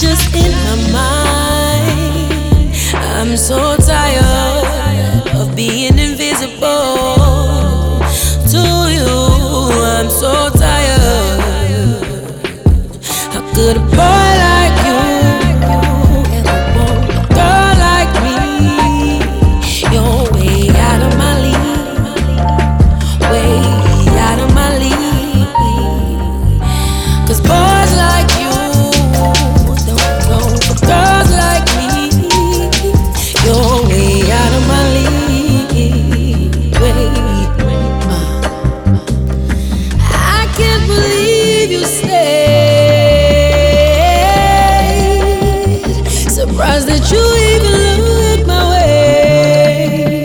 just in my mind. I'm so tired of being invisible to you. I'm so tired. How could a boy like you ever want a girl like me? You're way out of my league, way out of my league. 'Cause boys like you don't go for girls like me. You're way out of my league, way. I can't believe you stayed. Surprised that you even looked my way.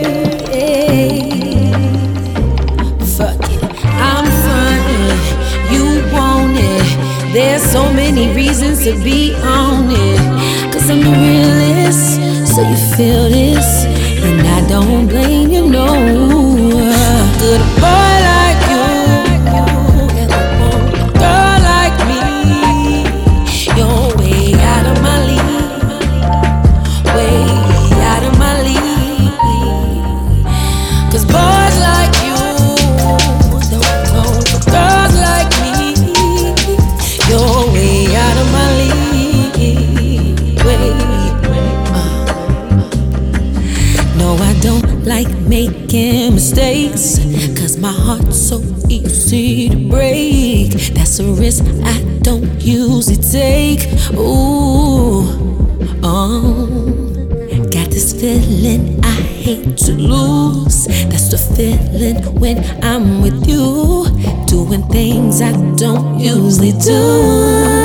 Fuck it, I'm frontin', you want it. There's so many reasons to be on it. 'Cause I'm the realest, so you feel this, and I don't blame you, no. Good boy like you ever want a girl like me? You're way out of my league, way out of my league. 'Cause boys like you don't go for girls like me. You're way out of my league, way. No, I don't like making mistakes, 'cause my heart's so easy to break. That's a risk I don't usually take. Ooh, got this feeling I hate to lose. That's the feeling when I'm with you, doing things I don't usually do.